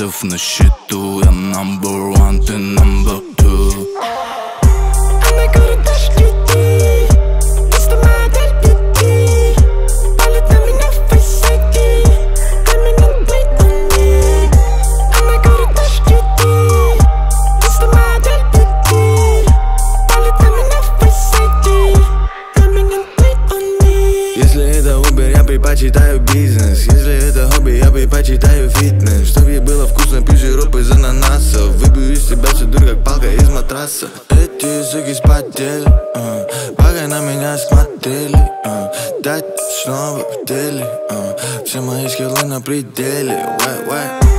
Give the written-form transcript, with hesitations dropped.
баксов на счету. Я number one, ты number two. Она говорит, дашь людей, просто модель beauty. Палит на меня в фейсайде, дай мне быть на ней. Она говорит, дашь людей, просто модель beauty. Палит на меня в фейсайде, дай мне быть на ней. Если это Uber, я предпочитаю бизнес. Если это хобби, я предпочитаю фитнес. Чтоб ей было вкусно, пью сироп из ананасов. Выбью из себя всю дурь, как палка из матраса. Эти суки спотели, пока на меня смотрели. Дать снова в деле, все мои скиллы на пределе.